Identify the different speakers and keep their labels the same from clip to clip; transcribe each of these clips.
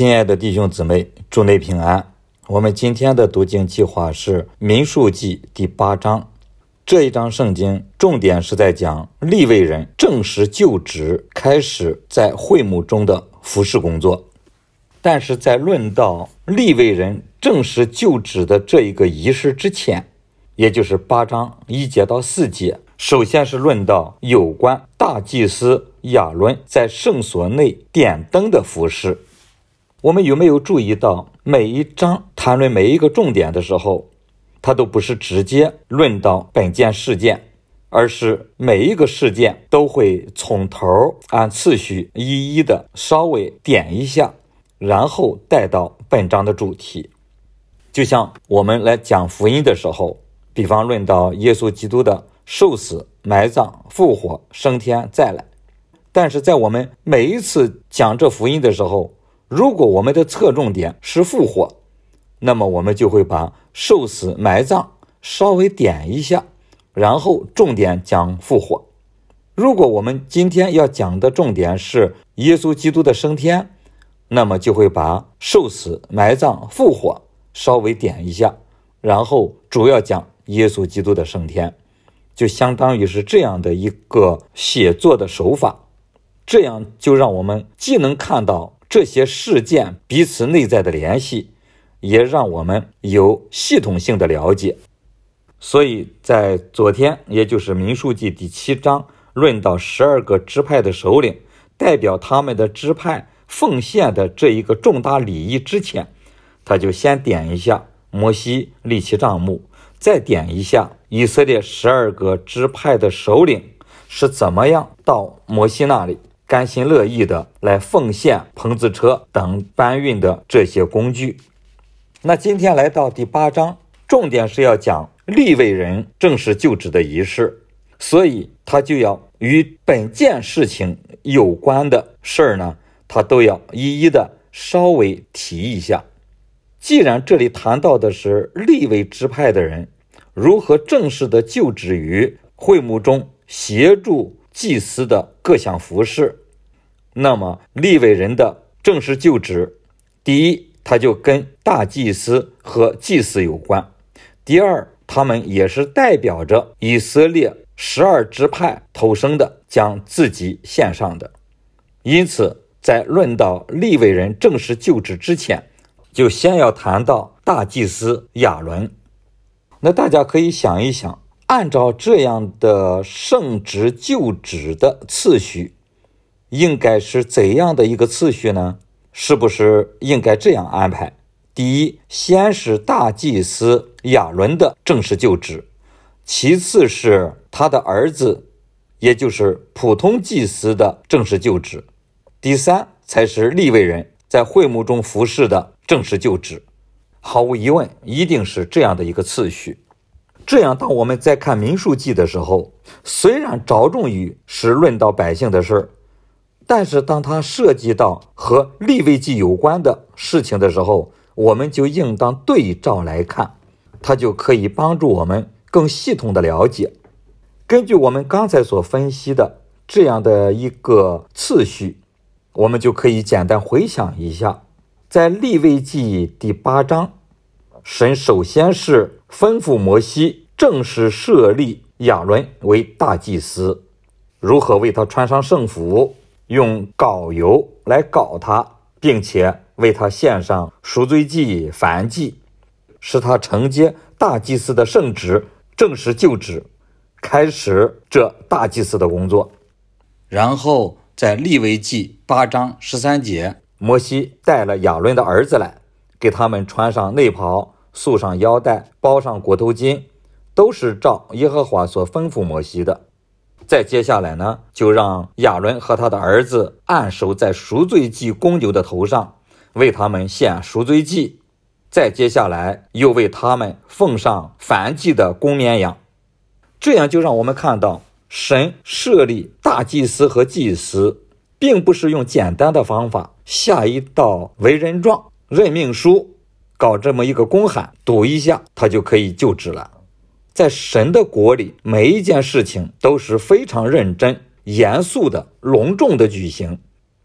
Speaker 1: 亲爱的弟兄姊妹，祝内平安。我们今天的读经计划是民数记第8章。这一章圣经重点是在讲利未人正式就职，开始在会幕中的服事工作。但是在论到利未人正式就职的这一个仪式之前，也就是8章1节到4节，首先是论到有关大祭司亚伦在圣所内点灯的服事。我们有没有注意到每一章谈论每一个重点的时候，它都不是直接论到本件事件，而是每一个事件都会从头按次序一一的稍微点一下，然后带到本章的主题。就像我们来讲福音的时候，比方论到耶稣基督的受死、埋葬、复活、升天再来，但是在我们每一次讲这福音的时候，如果我们的侧重点是复活，那么我们就会把受死埋葬稍微点一下，然后重点讲复活。如果我们今天要讲的重点是耶稣基督的升天，那么就会把受死埋葬复活稍微点一下，然后主要讲耶稣基督的升天，就相当于是这样的一个写作的手法。这样就让我们既能看到这些事件彼此内在的联系，也让我们有系统性的了解。所以在昨天，也就是民数记第7章论到12个支派的首领代表他们的支派奉献的这一个重大礼仪之前，他就先点一下摩西立起帐幕，再点一下以色列12个支派的首领是怎么样到摩西那里甘心乐意的来奉献棚子车等搬运的这些工具。那今天来到第8章，重点是要讲利未人正式就职的仪式，所以他就要与本件事情有关的事儿呢，他都要一一的稍微提一下。既然这里谈到的是利未支派的人如何正式的就职于会幕中协助祭司的各项服事，那么利未人的正式就职，第一，他就跟大祭司和祭司有关；第二，他们也是代表着以色列12支派头生的将自己献上的。因此在论到利未人正式就职之前，就先要谈到大祭司亚伦。那大家可以想一想，按照这样的圣职就职的次序，应该是怎样的一个次序呢？是不是应该这样安排？第一，先是大祭司亚伦的正式就职，其次是他的儿子，也就是普通祭司的正式就职，第三才是利未人在会幕中服事的正式就职。毫无疑问，一定是这样的一个次序。这样当我们在看民数记的时候，虽然着重于是论到百姓的事，但是当它涉及到和利未记有关的事情的时候，我们就应当对照来看，它就可以帮助我们更系统的了解。根据我们刚才所分析的这样的一个次序，我们就可以简单回想一下，在利未记第8章，神首先是吩咐摩西正式设立亚伦为大祭司，如何为他穿上圣服，用膏油来膏他，并且为他献上赎罪祭、燔祭，使他承接大祭司的圣职，正式就职，开始这大祭司的工作。然后在利未记8章13节，摩西带了亚伦的儿子来，给他们穿上内袍，束上腰带，包上裹头巾，都是照耶和华所吩咐摩西的。再接下来呢，就让亚伦和他的儿子按手在赎罪祭公牛的头上，为他们献赎罪祭。再接下来又为他们奉上燔祭的公绵羊。这样就让我们看到，神设立大祭司和祭司，并不是用简单的方法下一道为人状任命书，搞这么一个公函，读一下他就可以就职了。在神的国里，每一件事情都是非常认真、严肃的、隆重的举行。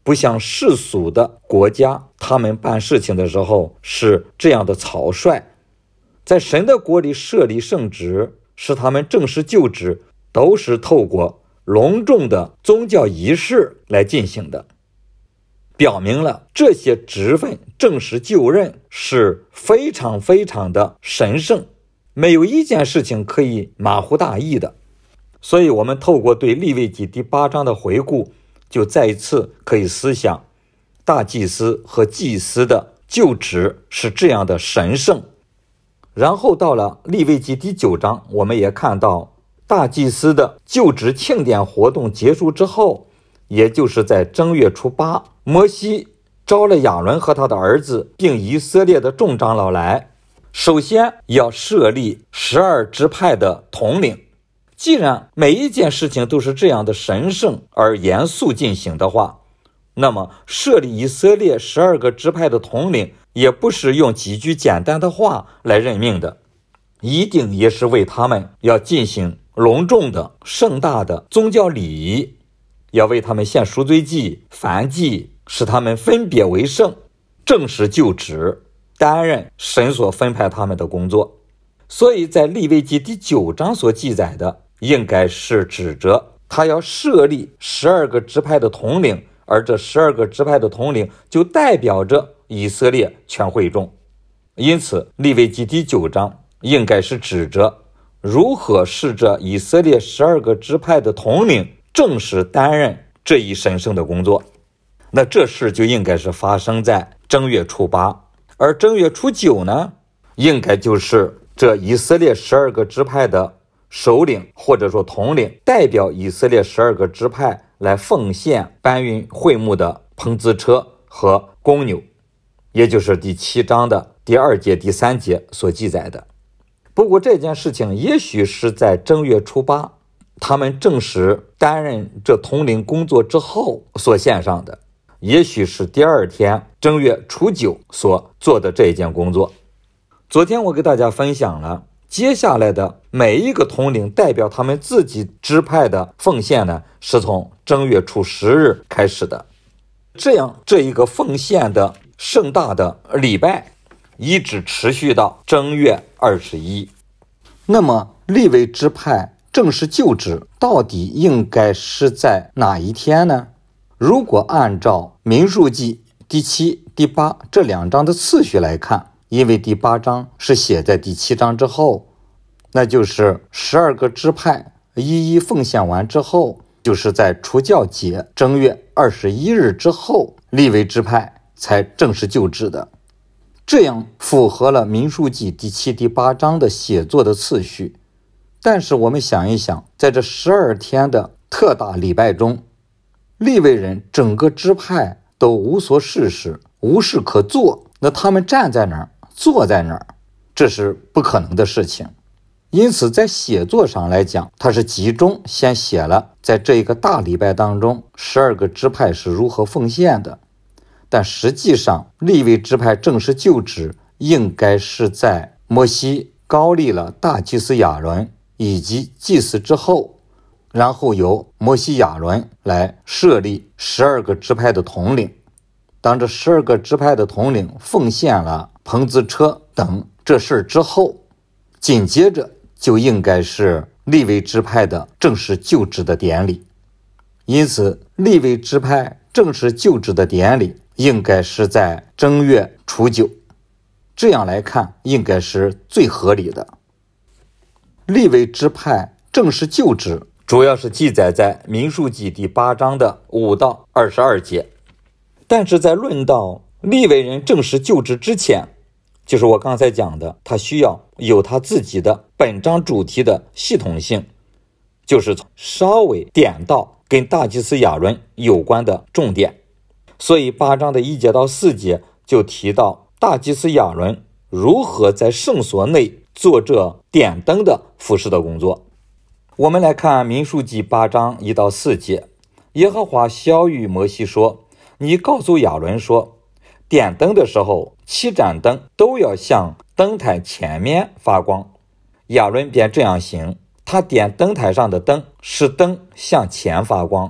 Speaker 1: 不像世俗的国家，他们办事情的时候是这样的草率。在神的国里设立圣职，使他们正式就职，都是透过隆重的宗教仪式来进行的，表明了这些职分正式就任是非常非常的神圣，没有一件事情可以马虎大意的。所以我们透过对利未记第8章的回顾，就再一次可以思想大祭司和祭司的就职是这样的神圣。然后到了利未记第9章，我们也看到大祭司的就职庆典活动结束之后，也就是在正月初8，摩西招了亚伦和他的儿子并以色列的众长老来，首先要设立12支派的统领。既然每一件事情都是这样的神圣而严肃进行的话，那么设立以色列12个支派的统领也不是用几句简单的话来任命的，一定也是为他们要进行隆重的盛大的宗教礼仪，要为他们献赎罪祭、燔祭，使他们分别为圣，正式就职，担任神所分派他们的工作。所以在利未记第9章所记载的，应该是指着他要设立12个支派的统领，而这12个支派的统领就代表着以色列全会众。因此利未记第9章应该是指着如何使这以色列12个支派的统领正式担任这一神圣的工作。那这事就应该是发生在正月初8，而正月初9呢，应该就是这以色列12个支派的首领或者说统领代表以色列12个支派来奉献搬运会幕的棚子车和公牛，也就是第7章的第2节第3节所记载的。不过这件事情也许是在正月初8他们正式担任这统领工作之后所献上的，也许是第2天正月初9所做的这一件工作。昨天我给大家分享了接下来的每一个统领代表他们自己支派的奉献呢，是从正月初10日开始的。这样这一个奉献的盛大的礼拜一直持续到正月21。那么利未支派正式就职到底应该是在哪一天呢？如果按照民数记第7、第8这2章的次序来看，因为第8章是写在第7章之后，那就是12个支派一一奉献完之后，就是在除酵节正月21日之后，利未支派才正式就职的。这样符合了民数记第7、第8章的写作的次序。但是我们想一想，在这12天的特大礼拜中，利未人整个支派都无所事事，无事可做，那他们站在哪儿，坐在哪儿，这是不可能的事情。因此在写作上来讲，他是集中先写了在这一个大礼拜当中12个支派是如何奉献的，但实际上利未支派正式就职应该是在摩西高立了大祭司亚伦以及祭司之后，然后由摩西亚伦来设立12个支派的统领。当这12个支派的统领奉献了棚子车等这事之后，紧接着就应该是利未支派的正式就职的典礼。因此利未支派正式就职的典礼应该是在正月初9，这样来看应该是最合理的。利未支派正式就职主要是记载在民数记第8章的5到22节。但是在论到利未人正式就职之前，就是我刚才讲的，他需要有他自己的本章主题的系统性，就是稍微点到跟大祭司亚伦有关的重点。所以8章的1节到4节就提到大祭司亚伦如何在圣所内做这点灯的服事的工作。我们来看民数记8章1到4节，耶和华晓谕摩西说，你告诉亚伦说，点灯的时候7盏灯都要向灯台前面发光。亚伦便这样行，他点灯台上的灯是灯向前发光，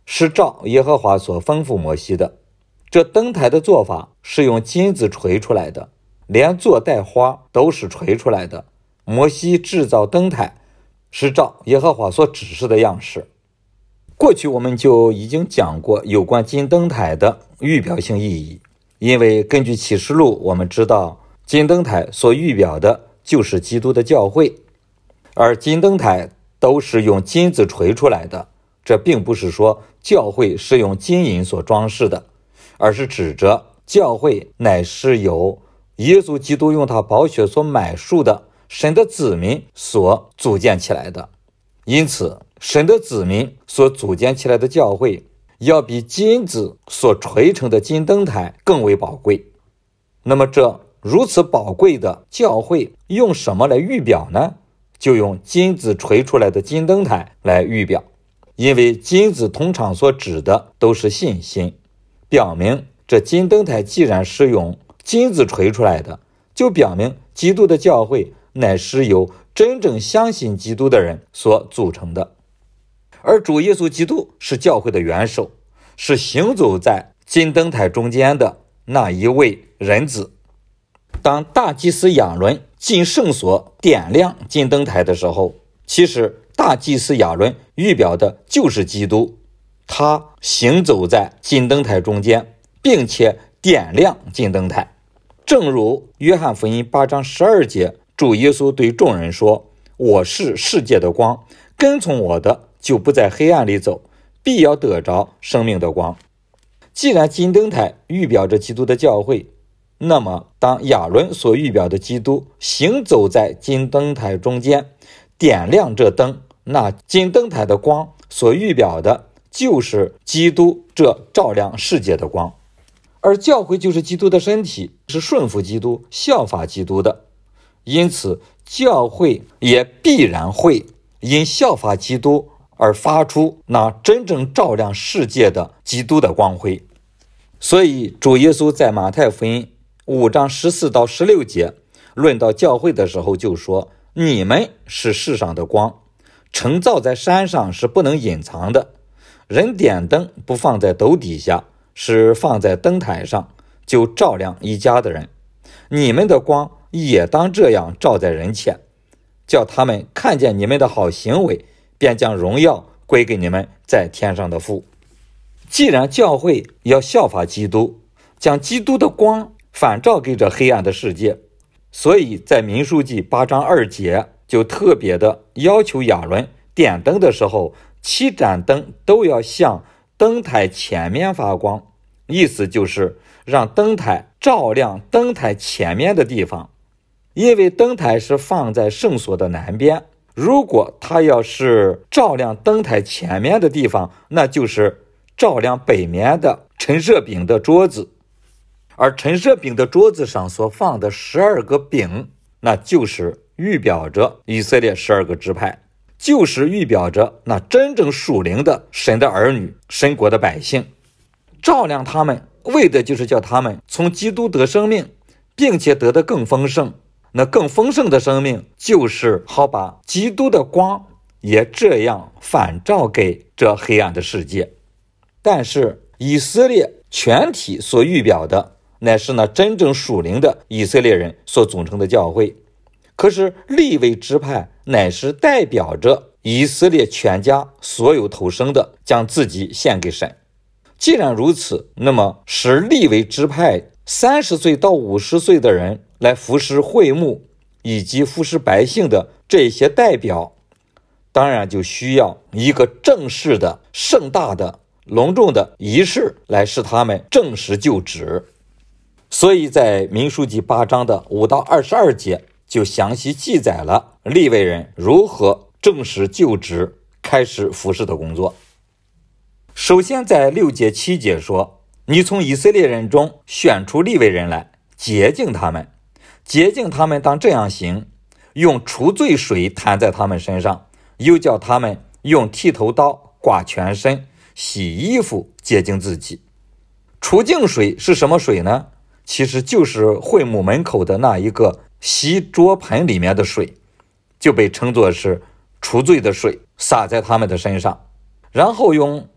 Speaker 1: 是照耶和华所吩咐摩西的。这灯台的做法是用金子锤出来的，连做带花都是锤出来的。摩西制造灯台是照耶和华所指示的样式。过去我们就已经讲过有关金灯台的预表性意义，因为根据启示录我们知道金灯台所预表的就是基督的教会，而金灯台都是用金子锤出来的。这并不是说教会是用金银所装饰的，而是指着教会乃是由耶稣基督用他宝血所买赎的神的子民所组建起来的。因此神的子民所组建起来的教会要比金子所锤成的金灯台更为宝贵。那么这如此宝贵的教会用什么来预表呢？就用金子锤出来的金灯台来预表。因为金子通常所指的都是信心，表明这金灯台既然是用金子锤出来的，就表明基督的教会乃是由真正相信基督的人所组成的。而主耶稣基督是教会的元首，是行走在金灯台中间的那一位人子。当大祭司亚伦进圣所点亮金灯台的时候，其实大祭司亚伦预表的就是基督，他行走在金灯台中间，并且点亮金灯台。正如约翰福音8章12节，主耶稣对众人说：我是世界的光，跟从我的就不在黑暗里走，必要得着生命的光。既然金灯台预表着基督的教会，那么当亚伦所预表的基督行走在金灯台中间，点亮这灯，那金灯台的光所预表的就是基督这照亮世界的光。而教会就是基督的身体，是顺服基督、效法基督的。因此教会也必然会因效法基督而发出那真正照亮世界的基督的光辉。所以主耶稣在马太福音5章14到16节论到教会的时候就说：你们是世上的光，城造在山上是不能隐藏的。人点灯不放在斗底下，是放在灯台上，就照亮一家的人。你们的光也当这样照在人前，叫他们看见你们的好行为，便将荣耀归给你们在天上的父。既然教会要效法基督，将基督的光反照给这黑暗的世界，所以在民数记8章2节就特别的要求亚伦点灯的时候，7盏灯都要向灯台前面发光，意思就是让灯台照亮灯台前面的地方。因为灯台是放在圣所的南边，如果它要是照亮灯台前面的地方，那就是照亮北面的陈设饼的桌子。而陈设饼的桌子上所放的12个饼，那就是预表着以色列12个支派，就是预表着那真正属灵的神的儿女，神国的百姓。照亮他们，为的就是叫他们从基督得生命，并且得得更丰盛。那更丰盛的生命，就是好把基督的光也这样反照给这黑暗的世界。但是以色列全体所预表的，乃是那真正属灵的以色列人所组成的教会。可是利未支派乃是代表着以色列全家所有投生的，将自己献给神。既然如此，那么使利未支派30岁到50岁的人来服侍会幕以及服侍百姓的这些代表，当然就需要一个正式的、盛大的、隆重的仪式来使他们正式就职。所以在民数记8章的5到22节就详细记载了利未人如何正式就职，开始服侍的工作。首先在6节7节说，你从以色列人中选出利未人来，洁净他们。洁净他们当这样行，用除罪水弹在他们身上，又叫他们用剃头刀刮全身，洗衣服，洁净自己。除净水是什么水呢？其实就是会幕门口的那一个洗桌盆里面的水，就被称作是除罪的水，洒在他们的身上。然后用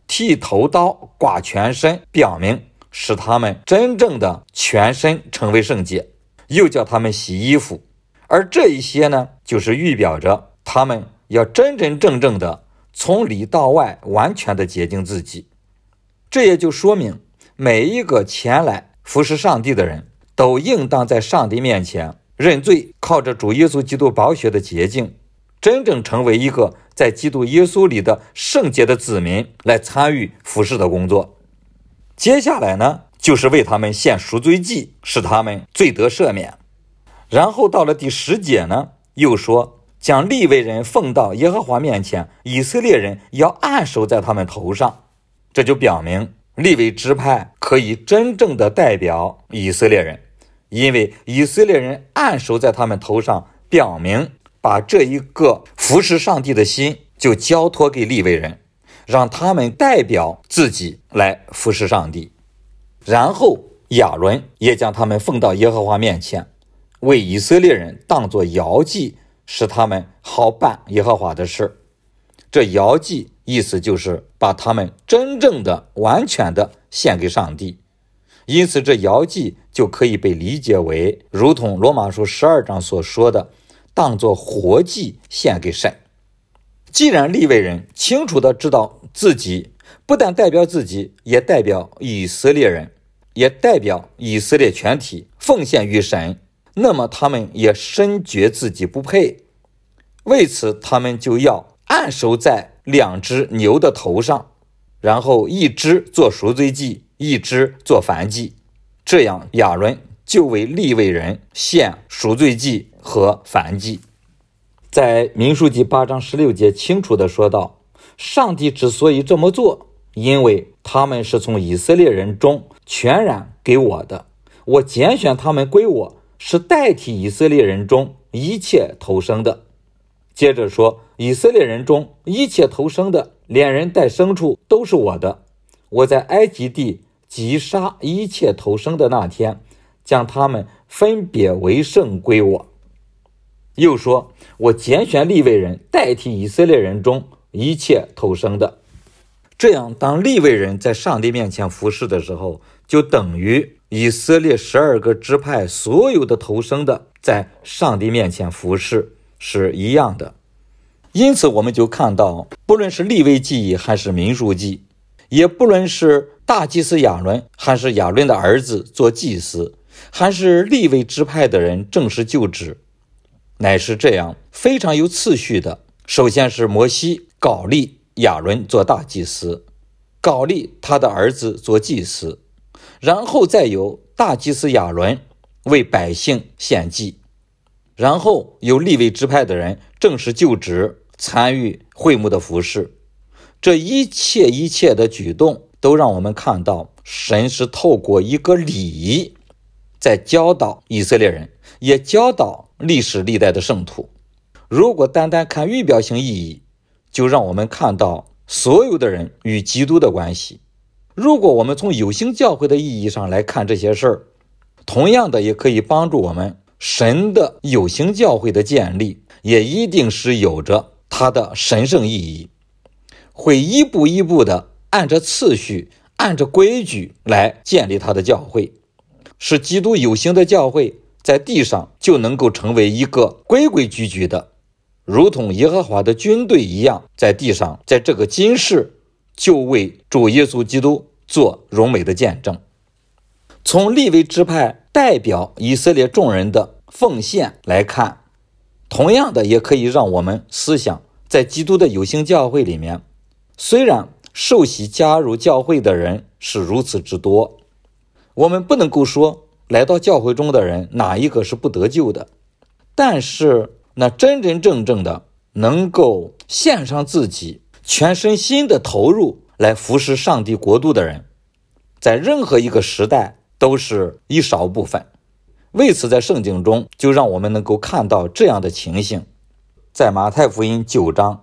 Speaker 1: 剃头刀刮全身，表明使他们真正的全身成为圣洁，又叫他们洗衣服。而这一些呢，就是预表着他们要真真正正的从里到外完全的洁净自己。这也就说明每一个前来服侍上帝的人都应当在上帝面前认罪，靠着主耶稣基督宝血的洁净，真正成为一个在基督耶稣里的圣洁的子民，来参与服侍的工作。接下来呢，就是为他们献赎罪祭，使他们罪得赦免。然后到了第10节呢，又说将利未人奉到耶和华面前，以色列人要按手在他们头上。这就表明利未支派可以真正的代表以色列人，因为以色列人按手在他们头上，表明把这一个服侍上帝的心就交托给利未人，让他们代表自己来服侍上帝。然后亚伦也将他们奉到耶和华面前，为以色列人当作摇祭，使他们好办耶和华的事。这摇祭意思就是把他们真正的完全的献给上帝，因此这摇祭就可以被理解为如同罗马书12章所说的，当作活祭献给神。既然利未人清楚的知道自己不但代表自己，也代表以色列人，也代表以色列全体奉献于神，那么他们也深觉自己不配，为此他们就要按手在2只牛的头上，然后一只做赎罪祭，一只做燔祭。这样亚伦就为利未人献赎罪祭和燔祭。在民数记8章16节清楚地说到，上帝之所以这么做，因为他们是从以色列人中全然给我的，我拣选他们归我，是代替以色列人中一切投生的。接着说，以色列人中一切投生的，连人带牲畜都是我的。我在埃及地击杀一切投生的那天，将他们分别为圣归我。又说，我拣选利未人代替以色列人中一切投生的。这样当利未人在上帝面前服侍的时候，就等于以色列12个支派所有的投生的在上帝面前服侍是一样的。因此我们就看到，不论是利未记还是民数记，也不论是大祭司亚伦还是亚伦的儿子做祭司，还是利未支派的人正式就职，乃是这样非常有次序的。首先是摩西、膏利、亚伦做大祭司，膏利他的儿子做祭司，然后再有大祭司亚伦为百姓献祭，然后有利未支派的人正式就职，参与会幕的服事。这一切的举动都让我们看到，神是透过一个礼仪在教导以色列人，也教导历史历代的圣徒。如果单单看预表性意义，就让我们看到所有的人与基督的关系。如果我们从有形教会的意义上来看这些事儿，同样的也可以帮助我们，神的有形教会的建立也一定是有着它的神圣意义，会一步一步的按着次序，按着规矩来建立他的教会，使基督有形的教会在地上就能够成为一个规规矩矩的，如同耶和华的军队一样，在地上，在这个今世就为主耶稣基督做荣美的见证。从利未支派代表以色列众人的奉献来看，同样的也可以让我们思想，在基督的有形教会里面，虽然受洗加入教会的人是如此之多，我们不能够说来到教会中的人哪一个是不得救的，但是那真真正正的能够献上自己，全身心的投入来服侍上帝国度的人，在任何一个时代都是一少部分。为此在圣经中就让我们能够看到这样的情形。在马太福音9章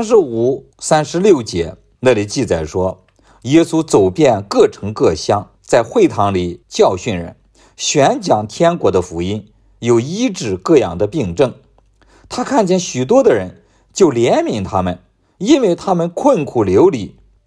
Speaker 1: 35、36节那里记载说，耶稣走遍各城各乡，在会堂里教训人，宣讲天国的福音，有医治各样的病症。他看见许多的人，就怜悯他们，因为他们困苦流离，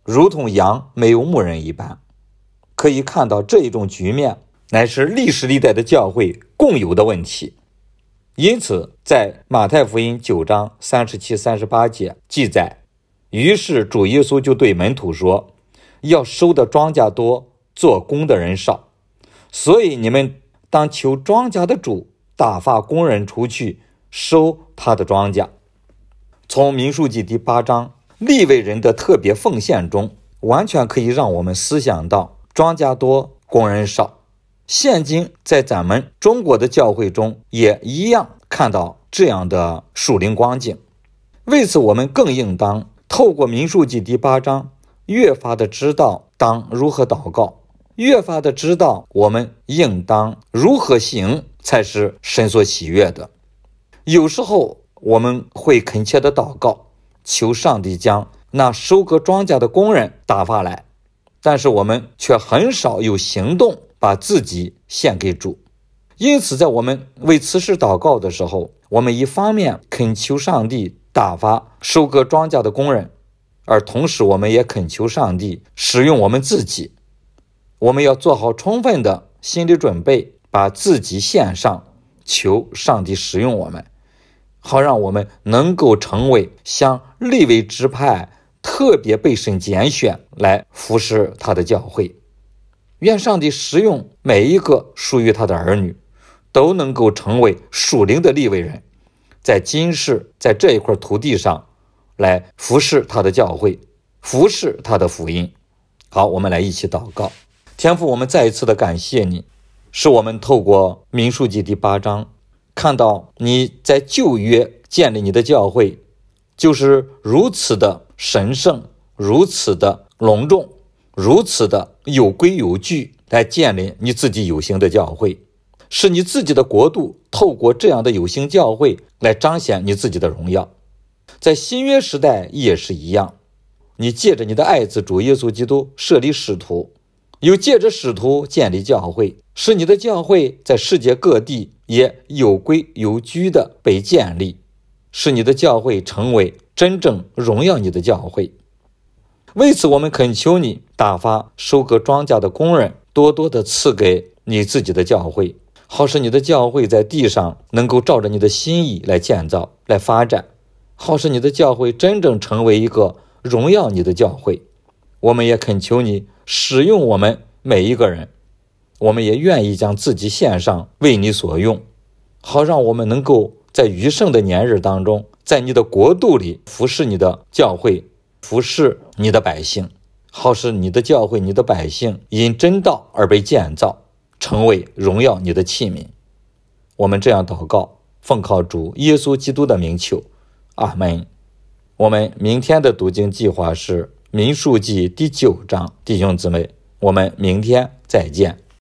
Speaker 1: 如同羊没有牧人一般。可以看到这一种局面乃是历史历代的教会共有的问题。因此在马太福音9章37、38节记载，于是主耶稣就对门徒说，要收的庄稼多，做工的人少，所以你们当求庄稼的主打发工人出去收他的庄稼。从民数记第8章利未人的特别奉献中，完全可以让我们思想到庄稼多，工人少。现今在咱们中国的教会中也一样看到这样的属灵光景。为此我们更应当透过民数记第8章越发的知道当如何祷告，越发的知道我们应当如何行才是神所喜悦的。有时候我们会恳切的祷告，求上帝将那收割庄稼的工人打发来，但是我们却很少有行动把自己献给主。因此在我们为此事祷告的时候，我们一方面恳求上帝打发收割庄稼的工人，而同时我们也恳求上帝使用我们自己。我们要做好充分的心理准备，把自己献上，求上帝使用我们，好让我们能够成为像利未支派特别被神拣选来服侍他的教会。愿上帝使用每一个属于他的儿女，都能够成为属灵的利未人，在今世在这一块土地上来服侍他的教会，服侍他的福音。好，我们来一起祷告。天父，我们再一次的感谢你，使我们透过民数记第8章看到你在旧约建立你的教会就是如此的神圣，如此的隆重，如此的有规有矩来建立你自己有形的教会，是你自己的国度透过这样的有形教会来彰显你自己的荣耀。在新约时代也是一样，你借着你的爱子主耶稣基督设立使徒，又借着使徒建立教会，使你的教会在世界各地也有规有矩的被建立，使你的教会成为真正荣耀你的教会。为此我们恳求你打发收割庄稼的工人多多的赐给你自己的教会，好使你的教会在地上能够照着你的心意来建造来发展，好使你的教会真正成为一个荣耀你的教会。我们也恳求你使用我们每一个人，我们也愿意将自己献上为你所用，好让我们能够在余生的年日当中，在你的国度里服侍你的教会，服侍你的百姓，好使你的教会你的百姓因真道而被建造，成为荣耀你的器皿。我们这样祷告，奉靠主耶稣基督的名求，阿们。我们明天的读经计划是民数记第9章，弟兄姊妹，我们明天再见。